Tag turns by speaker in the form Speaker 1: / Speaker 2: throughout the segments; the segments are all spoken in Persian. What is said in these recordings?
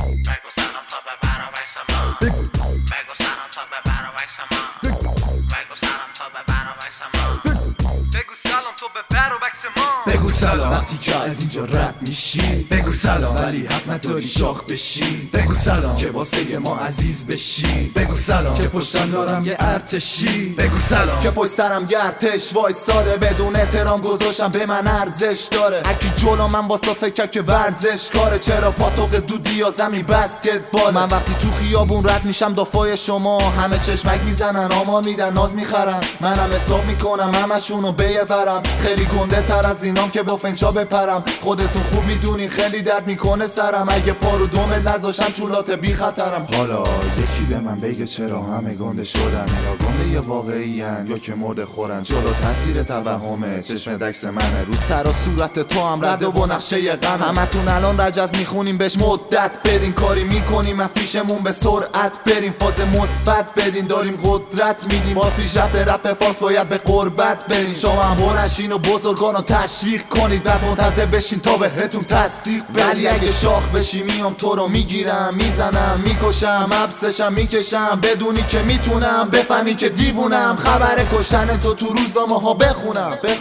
Speaker 1: سلام تا ببر و ویس ما. بگو سلام تا ببر و ویس ما. بگو سلام تا ببر و ویس ما.
Speaker 2: بگو سلام تو ببر و بکس ما.
Speaker 3: بگو سلام وقتی که از اینجا رد میشی. بگو سلام ولی حق نداری شاخ بشی. بگو سلام که واسه ما عزیز بشی. بگو سلام که پشتم دارم یه ارتشی. بگو سلام که پشت سرم یه ارتش وایساده، بدون احترام گذاشتم به من ارزش داره. هرکی جلو من واسه فکر که ورزش کاره. چرا پاتوق دودی یا زمین بسکتبال؟ من وقتی تو خیابون رد میشم دافای شما، همه چشمک میزنن آمار میدن ناز میخرن. منم حساب میکنم همشونو بیفرم. خیلی گنده تر از اینام که با فنجا بپرم. خودتون خوب میدونی خیلی درد میکنه سرم. اگه پارو دومت نذاشم چولات بی خطرم. حالا یکی به من بگه چرا همه گنده شدن؟ یا گنده واقعی ان یا که مرده خورن؟ جلو تصویر توهمه چشم دکس منه، رو سر و صورت تو هم رده و نقشه غم. همتون الان رجز میخونیم بهش مدت بدین. کاری میکنیم از پیشمون به سرعت بریم. فاز مثبت بدین داریم قدرت میدیم. باز پیشرفت رپ فارس باید به قربت برین. شما هم بلنشین و بزرگانو تشویق کنید، بعد منتظر بشین تا بهتون تصدیق. ولی اگه شاخ بشی میام تو رو میگیرم، میزنم میکشم، حبسشم میکشم. بدونی که میتونم بفهمی که دیوونم. خبر کشتن تو روزنامه ها بخونم.
Speaker 1: بگو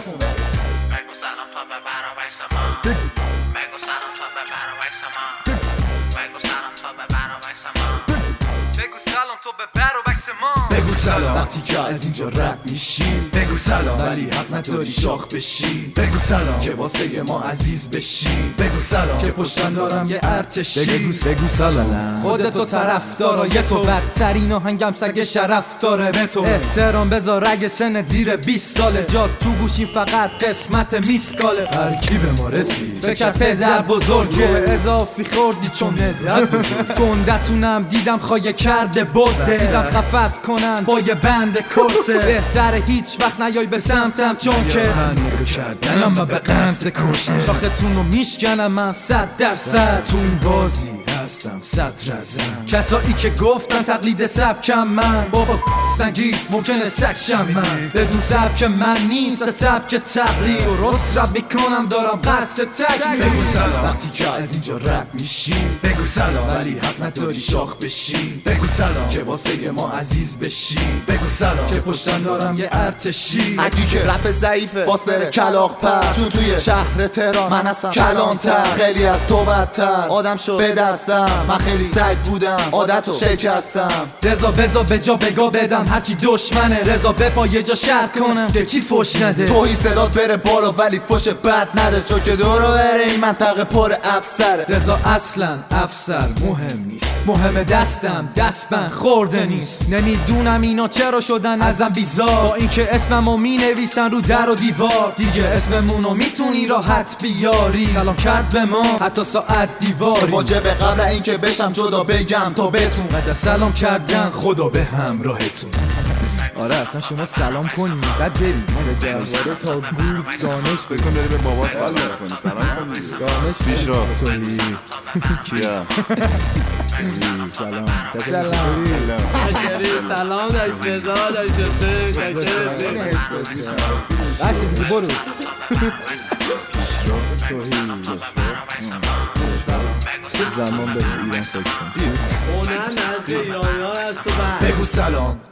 Speaker 1: سلام تا ببر و ویس ما. بگو سلام تا ببر و ویس ما. بگو سلام تا ببر و ویس ما.
Speaker 2: بگو سلام تو ببر و بکس ما.
Speaker 3: بگو سلام وقتی که از اینجا رد میشی. بگو سلام ولی حق نداری شاخ بشی. بگو سلام که واسه ما عزیز بشی. بگو سلام که پشتم دارم یه ارتشی.
Speaker 4: بگو سلام خودتو طرفدارا یه تو بدترین آهنگم سگ شرف داره به تو. احترام بذار اگه سن زیر 20 ساله، جا تو گوشی فقط قسمت میسکاله.
Speaker 3: هر کی به ما رسید
Speaker 4: فکر پدر بزرگه، اضافی خوردی چون ندرد بزرگ. گندتونم دیدم خواهی کرده بزده، دیدم خفت کنن با یه بند کرسه. بهتره هیچ وقت نیای به سمتم چون که
Speaker 3: نگاه کردنم و به قصد کشتن.
Speaker 4: شاختون رو میشکنم من 100%.
Speaker 3: تو این بازی هستم 100 رزم.
Speaker 4: کسایی که گفتن تقلید سبکم من، بابا سنگی ممکنه سکشم من. بدون سبک من نیست سبک تقلید، درست رب میکنم دارم قصد تکلیل.
Speaker 3: بگو سلام وقتی که از اینجا رد میشی. بگو سلام ولی حق نداری شاخ بشی. بگو سلام که واسه ما عزیز بشی. بگو سلام که پشتم دارم یه ارتشی.
Speaker 5: هرکی که رپ ضعیفه باس بره کلاغ پر، چون توی شهر تهران من هستم کلانتر. خیلی از تو بدتر آدم شد به دستم. من خیلی سگ بودم عادتو شکستم.
Speaker 4: رضا بزا به جا بگا بدم هرچی دشمنه. رضا بپا یه جا شهر کنم که چی فوش نده.
Speaker 5: توهی صدات بره بالا ولی فوش بد نده، چون که دورو بره این منطقه پر افسره.
Speaker 4: رضا اصلا افسر مهم نیست، مهم دستم دستبند خورده نیست. نمیدونم اینا چرا شدن ازم بیزار، با اینکه اسممو مینویسن رو در و دیوار. دیگه اسممونو میتونی راحت بیاری. سلام کرد به ما حتی ساعت دیواری.
Speaker 5: واجبه قبل اینکه بشم جدا بگم تا بتون
Speaker 4: بعد سلام کردن خدا به همراهتون.
Speaker 6: آره اصلا شما سلام کنی بعد بریم درباره تا گور دانش
Speaker 7: بکن داری به بابات سلام کنی. سلام کنی
Speaker 6: دانش
Speaker 7: پیش رو
Speaker 6: تویی
Speaker 7: کیا
Speaker 6: سلام
Speaker 8: سلام داشت رضا داشت حسین
Speaker 6: باشه دیگه برو
Speaker 1: بگو
Speaker 6: زمان به ایران فکر کن.
Speaker 8: اونم نزد ایرانی ها هست و
Speaker 3: بگو سلام